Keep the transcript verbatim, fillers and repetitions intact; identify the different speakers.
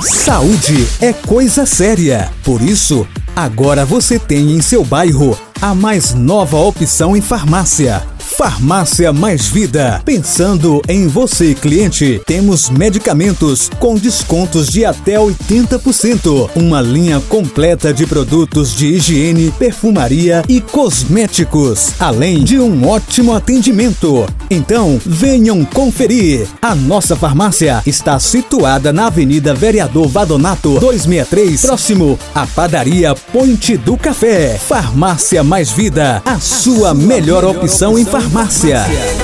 Speaker 1: Saúde é coisa séria. Por isso, agora você tem em seu bairro a mais nova opção em farmácia. Farmácia Mais Vida. Pensando em você, cliente, temos medicamentos com descontos de até oitenta por cento. Uma linha completa de produtos de higiene, perfumaria e cosméticos, além de um ótimo atendimento. Então, venham conferir. A nossa farmácia está situada na Avenida Vereador Vadonato duzentos e sessenta e três, próximo à padaria Ponte do Café. Farmácia Mais Vida, a, a sua, sua melhor, melhor opção, opção em farmácia. farmácia.